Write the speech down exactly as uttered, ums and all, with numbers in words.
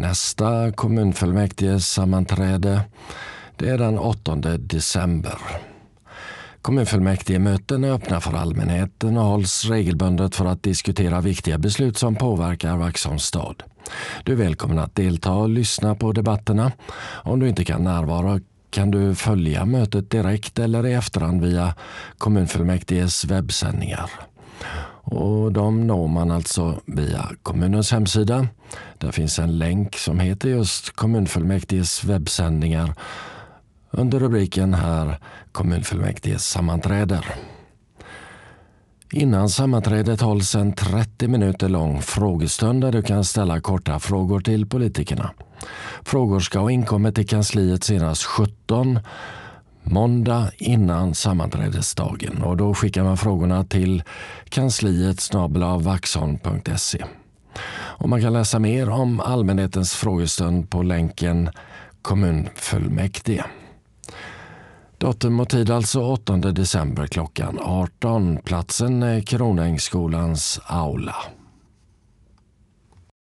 nästa kommunfullmäktigesammanträde. Det är den åttonde december. Kommunfullmäktigemöten är öppna för allmänheten och hålls regelbundet för att diskutera viktiga beslut som påverkar Vaxholms stad. Du är välkommen att delta och lyssna på debatterna. Om du inte kan närvara kan du följa mötet direkt eller i efterhand via kommunfullmäktiges webbsändningar. Och de når man alltså via kommunens hemsida. Där finns en länk som heter just kommunfullmäktiges webbsändningar under rubriken här kommunfullmäktiges sammanträder. Innan sammanträdet hålls en trettio minuter lång frågestund där du kan ställa korta frågor till politikerna. Frågor ska ha inkommit till kansliet senast sjutton måndag innan sammanträdesdagen, och då skickar man frågorna till kansliet snabel-a vaxholm punkt se. Och man kan läsa mer om allmänhetens frågestund på länken kommunfullmäktige. Datum och tid alltså åttonde december klockan arton. Platsen är Kronängsskolans aula.